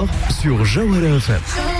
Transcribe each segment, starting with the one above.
sport sur Jawhara FM.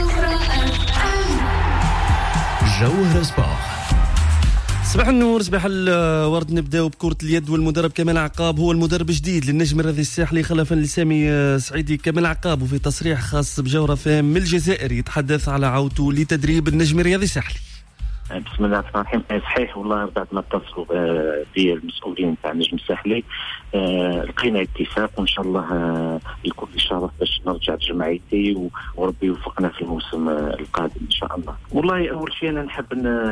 Jawhara Sport. صباح النور، صباح الورد. نبداو بكرة اليد، والمدرب كمال عقاب هو المدرب الجديد للنجم الرياضي الساحلي خلفا لسامي سعيدي. كمال عقاب وفي تصريح خاص بجورة فام من الجزائر يتحدث على عودته لتدريب النجم الرياضي الساحلي. بسم الله الرحمن الرحيم. صحيح والله بعد ما اتصلوا بالمسؤولين تاع النجم الساحلي لقينا اتفاق، وان شاء الله يكون في شرف باش نرجع لجمعيتي وربي يوفقنا في الموسم القادم ان شاء الله. والله اول شيء انا نحب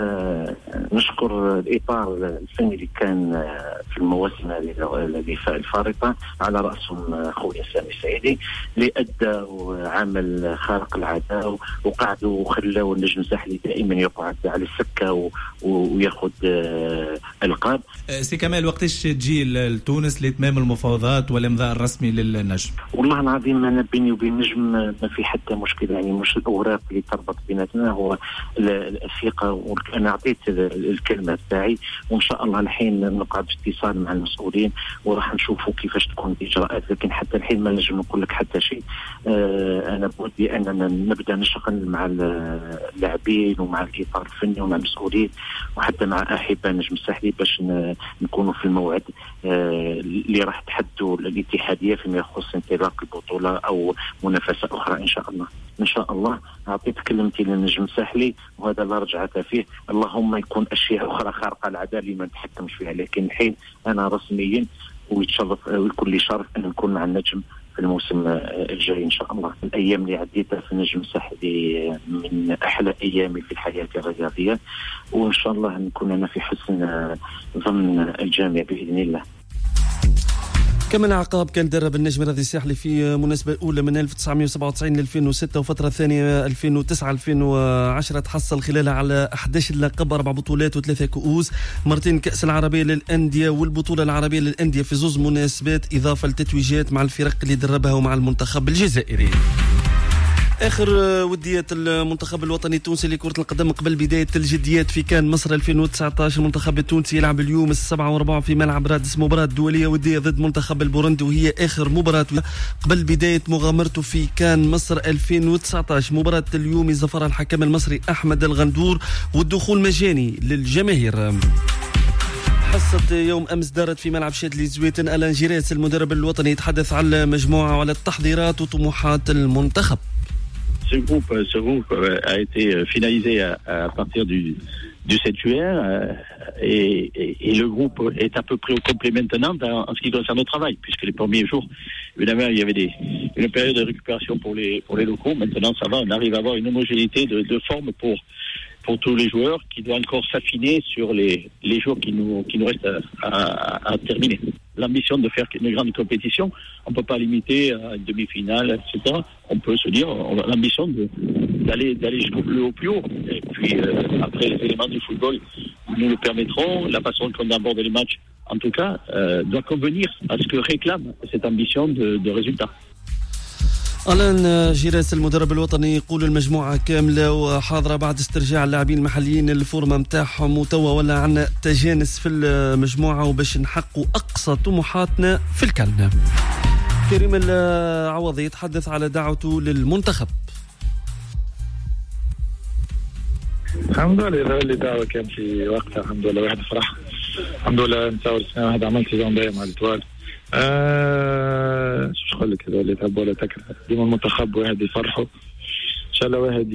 نشكر الاطار الفني اللي كان في المواسم هذه الفارطه، على راسهم خويا سامي سعيدي اللي ادى وعمل خارق العاده وقعدوا وخلاوا النجم الساحلي دائما يقعد على السكه وياخذ القاب. سي كمال، وقتاش تجي لتونس لإتمام المفاوضات والإمضاء الرسمي للنجم؟ والله العظيم أنا بيني وبين النجم ما في حتى مشكلة، يعني مش الأوراق اللي تربط بيناتنا، هو الثقة. وأنا أعطيت الكلمة تاعي، وإن شاء الله الحين نقعد في اتصال مع المسؤولين وراح نشوفوا كيفاش تكون الإجراءات، لكن حتى الحين ما نجم نقول لك حتى شيء. أنا بودي أننا نبدأ نشتغل مع اللاعبين ومع الإطار الفني ومع المسؤولين وحتى مع أحباء النجم الساحلي باش نكونوا في الموعد اللي راح تحدوا الاتحادية فيما يخص انطلاق البطولة أو منافسة أخرى إن شاء الله. إن شاء الله أعطيت كلمتي للنجم الساحلي وهذا اللي رجعت فيه. اللهم يكون أشياء أخرى خارقة للعادة اللي ما نتحكمش فيها، لكن الحين أنا رسميا ويتشرف ويكون لي شرف أن نكون مع النجم في الموسم الجاي إن شاء الله. الأيام اللي عديتها في النجم الساحلي من أحلى أيامي في الحياة الرياضية، وإن شاء الله نكون أنا في حسن ظن الجامع بإذن الله. كمال عقاب كان درب النجم الرياضي الساحلي في مناسبة الأولى من 1997 ل 2006 وفترة ثانية 2009-2010 تحصل خلالها على 11 لقب، 4 بطولات و3 كؤوس، مرتين كأس العربية للأندية والبطولة العربية للأندية في 2 مناسبات، إضافة لتتويجات مع الفرق اللي دربها ومع المنتخب الجزائري. آخر وديات المنتخب الوطني التونسي لكرة القدم قبل بداية الجديات في كان مصر 2019. المنتخب التونسي يلعب اليوم 7:15 في ملعب رادس مباراة دولية ودية ضد منتخب البوروندي، وهي آخر مباراة قبل بداية مغامرته في كان مصر 2019. مباراة اليوم يزفرها الحكم المصري أحمد الغندور والدخول مجاني للجماهير. حصة يوم أمس دارت في ملعب شادلي زويتن. ألان جيريس المدرب الوطني يتحدث على مجموعة وعلى التحضيرات وطموحات المنتخب. Ce groupe a été finalisé à partir du 7 juin et le groupe est à peu près au complet maintenant en ce qui concerne le travail, puisque les premiers jours, évidemment, il y avait une période de récupération pour les locaux. Maintenant, ça va, on arrive à avoir une homogénéité de forme pour tous les joueurs qui doit encore s'affiner sur les jours qui nous restent à terminer. L'ambition de faire une grande compétition, on ne peut pas limiter à une demi-finale, etc. On peut se dire, on a l'ambition d'aller jusqu'au plus haut. Et puis après, les éléments du football nous le permettront. La façon qu'on aborde les matchs, en tout cas, doit convenir à ce que réclame cette ambition de résultat. ألان جيراس المدرب الوطني يقول المجموعة كاملة وحاضرة بعد استرجاع اللاعبين المحليين الفورمة متاعهم، وتوا ولا عنا تجانس في المجموعة وباش نحققوا أقصى طموحاتنا في الكلمة. كريم العوضي يتحدث على دعوته للمنتخب. الحمد لله اللي دعوة كان في وقتها، الحمد لله واحد فرح، الحمد لله نتصور السنة واحد عملت سيزون دايم على التوال. شو نقول لك، هذول تحب ولا تكره، ديما المنتخب واحد يفرحوا ان شاء الله، واحد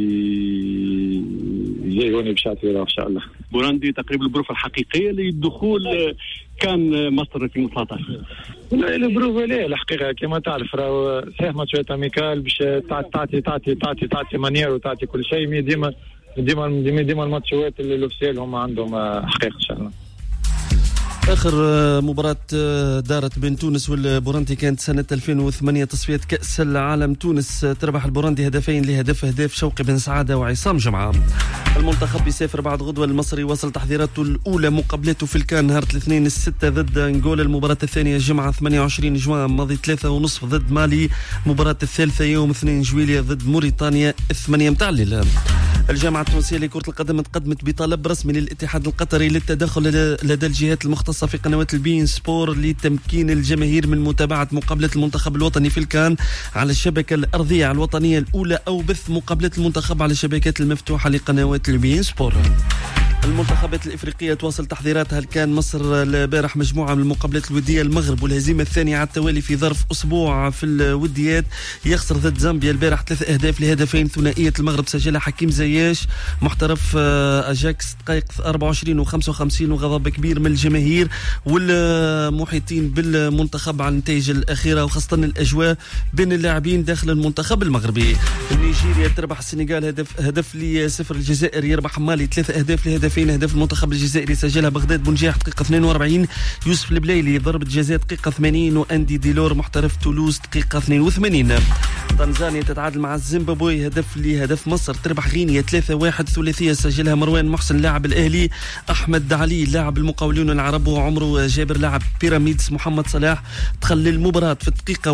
يجيوني بشعتي ان شاء الله. بوراندي تقريبا البروفة الحقيقية للدخول كان مصر 2019. لا البروفة ليه الحقيقة كما تعرف، راهو صحيح ماتشات اميكال باش تعطي مانيير وتعطي كل شيء، ديما الماتشات اللي الاوفيسيال هم عندهم حقيقة ان شاء الله. آخر مباراة دارت بين تونس والبوروندي كانت سنة 2008 تصفية كأس العالم. تونس تربح البوروندي 2 لهدف شوقي بن سعادة وعصام جمعة. المنتخب يسافر بعد غدوة. المصري وصل تحضيراته الأولى مقابلته في الكان نهار الاثنين 6 ضد أنغولا. المباراة الثانية جمعة 28 جوان ماضي 3:30 ضد مالي. المباراة الثالثة يوم 2 جويلية ضد موريتانيا 8 متاع الليل. الجامعة التونسية لكرة القدم تقدمت بطلب رسمي للاتحاد القطري للتدخل لدى الجهات المختصة في قنوات البين سبور لتمكين الجماهير من متابعة مقابلة المنتخب الوطني في الكان على الشبكة الأرضية الوطنية الأولى أو بث مقابلة المنتخب على الشبكات المفتوحة لقنوات البين سبور. المنتخبات الإفريقية تواصل تحضيراتها. كان مصر البارح مجموعة من المقابلات الودية المغرب والهزيمة الثانية على التوالي في ظرف أسبوع في الوديات. يخسر ضد زامبيا البارح 3 أهداف لهدفين. ثنائية المغرب سجلها حكيم زياش محترف أجاكس دقائق 24 و55 وغضب كبير من الجماهير والمحيطين بالمنتخب على النتائج الأخيرة وخاصة الأجواء بين اللاعبين داخل المنتخب المغربي. نيجيريا تربح السنغال هدف ل0. الجزائر يربح مالي 3 أهداف لهدفين. هدف المنتخب الجزائري سجلها بغداد بنجاح دقيقة 42. يوسف البليلي ضربة جزاء دقيقة 80 وأندي ديلور محترف تولوز دقيقة 82. تنزانيا تتعادل مع الزيمبابوي هدف مصر تربح غينيا 3-1. ثلاثية سجلها مروان محسن لاعب الأهلي، أحمد علي لاعب المقاولون العرب وعمرو جابر لاعب بيراميدز. محمد صلاح دخل المباراة في الدقيقة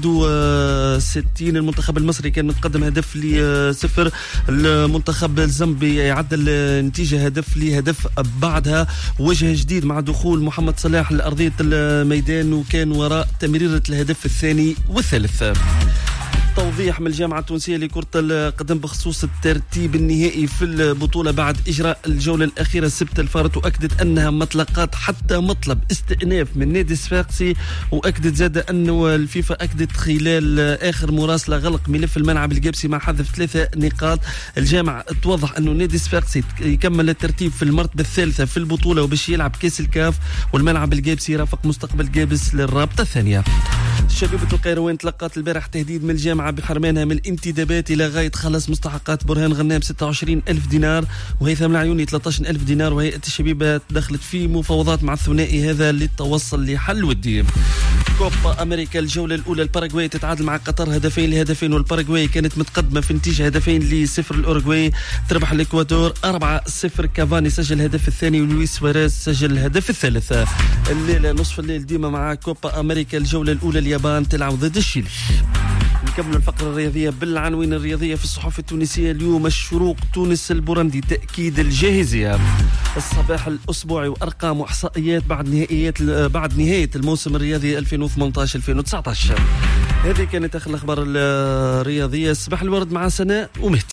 61. المنتخب المصري كان متقدم هدف ل0. المنتخب الزامبي يعدل نتيجة هدف بعدها وجه جديد مع دخول محمد صلاح لأرضية الميدان وكان وراء تمريرة الهدف الثاني والثالث. توضيح من الجامعة التونسية لكرة القدم بخصوص الترتيب النهائي في البطولة بعد إجراء الجولة الأخيرة السبت الفارط، وأكدت أنها مطلقات حتى مطلب استئناف من نادي الصفاقسي. وأكدت زاد أنه الفيفا أكدت خلال آخر مراسلة غلق ملف الملعب الجابسي مع حذف 3 نقاط. الجامعة توضح أنه نادي الصفاقسي يكمل الترتيب في المرتبة الثالثة في البطولة وباش يلعب كاس الكاف، والملعب الجابسي يرافق مستقبل جابس للرابطة الثانية. شبيبة القيروان تلقت البارح تهديد من الجامعة بحرمانها من الانتدابات إلى غاية خلص مستحقات برهان غنام 26,000 دينار وهيثم العيوني 13,000 دينار. وهيئة الشبيبة دخلت في مفاوضات مع الثنائي هذا للتوصل لحل ودي. كوبا أمريكا الجولة الأولى الباراغواي تتعادل مع قطر 2-2 والباراغواي كانت متقدمة في نتيجة 2-0. الأوروغواي تربح الإكوادور 4-0. كافاني سجل الهدف الثاني ولويس سواريز سجل الهدف الثالث. الليلة نصف الليل ديما مع كوبا أمريكا الجولة الأولى اليابان تلعب ضد الشيلي. نكمل الفقرة الرياضية بالعناوين الرياضية في الصحف التونسية اليوم. الشروق تونس البورندي تأكيد الجاهزية. الصباح الأسبوعي وأرقام وإحصائيات بعد نهاية الموسم الرياضي 2018-2019. هذه كانت آخر الأخبار الرياضية. صباح الورد مع سناء ومهدي.